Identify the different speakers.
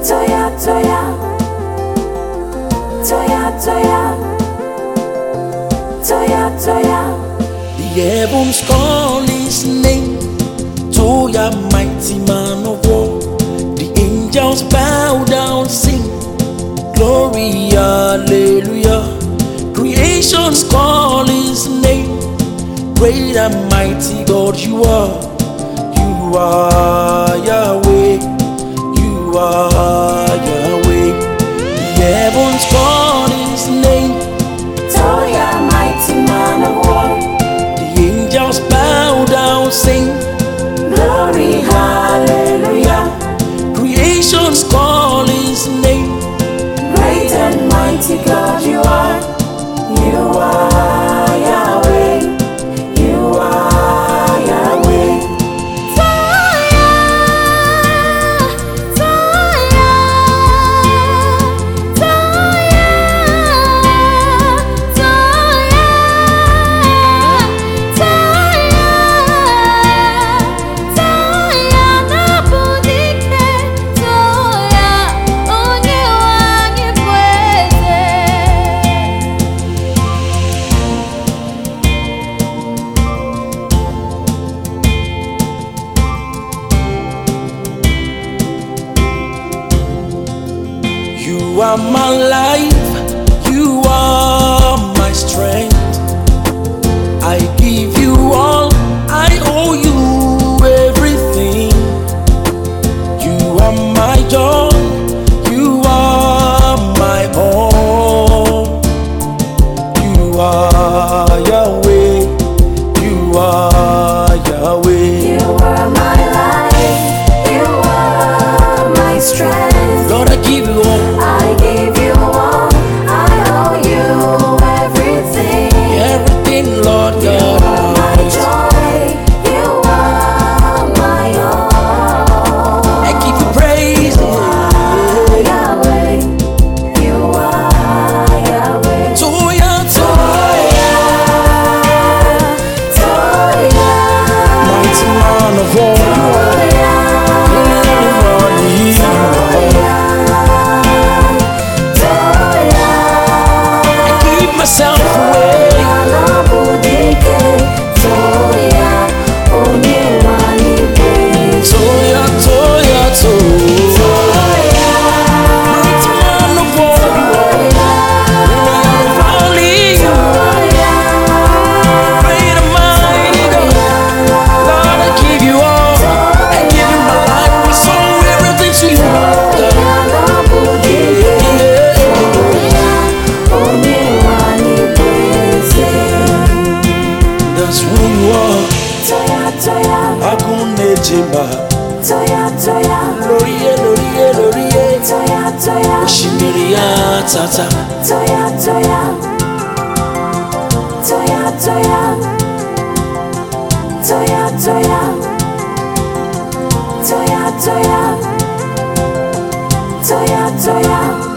Speaker 1: Toya, Toya, Toya, Toya, Toya, Toya.
Speaker 2: The heavens call his name, Toya, mighty man of war. The angels bow down, sing, glory, hallelujah. Creations call his name, great and mighty God you are. You are Yahweh, you are Yahweh. The heavens call his name,
Speaker 1: Toya, mighty man of war.
Speaker 2: the angels bow down, sing,
Speaker 1: Glory, hallelujah.
Speaker 2: creations call his name,
Speaker 1: Great and mighty God you are. You are Yahweh. You are Yahweh. Toya, Toya, Toya, Toya, Toya, nabudike, Toya, onye wanyi pweze.
Speaker 2: you are my life, you are my strength. I give you all, I owe you everything. You are my joy, you are my all. You are Yahweh, you are Yahweh.
Speaker 1: You are my life, you are my strength.
Speaker 2: Lord, I give you all,
Speaker 1: I give you all, I owe you everything.
Speaker 2: everything, Lord
Speaker 1: You
Speaker 2: God.
Speaker 1: are my joy, you are my all.
Speaker 2: I give you praise.
Speaker 1: Yahweh, you are Yahweh.
Speaker 2: Toya, Toya,
Speaker 1: Toya,
Speaker 2: mighty man of war. I give myself away. Toya, Toya, Toya, mighty man of war. Only you, great and mighty God. Lord, I give you all. I give you my life, my soul, everything to you. That's who you are. Agunne Jemba. Loriye, Loriye, Loriye. Oshimiri Atata.
Speaker 1: Toya, Toya, Toya, Toya, Toya, Toya, Toya, Toya, Toya, Toya.